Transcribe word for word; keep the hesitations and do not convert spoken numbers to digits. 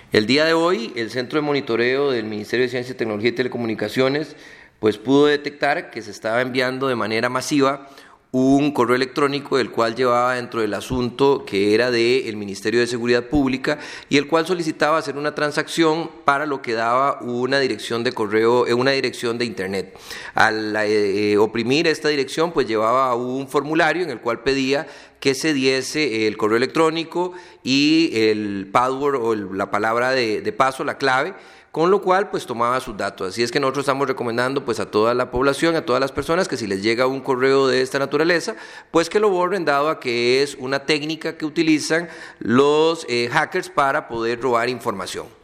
El día de hoy, el Centro de Monitoreo del Ministerio de Ciencia, Tecnología y Telecomunicaciones pues pudo detectar que se estaba enviando de manera masiva un correo electrónico el cual llevaba dentro del asunto que era del Ministerio de Seguridad Pública y el cual solicitaba hacer una transacción para lo que daba una dirección de correo, una dirección de internet. Al eh, oprimir esta dirección pues llevaba un formulario en el cual pedía que se diese el correo electrónico y el password o el, la palabra de, de paso, la clave, con lo cual pues tomaba sus datos. Así es que nosotros estamos recomendando pues a toda la población, a todas las personas que si les llega un correo de esta naturaleza, pues que lo borren, dado a que es una técnica que utilizan los eh, hackers para poder robar información.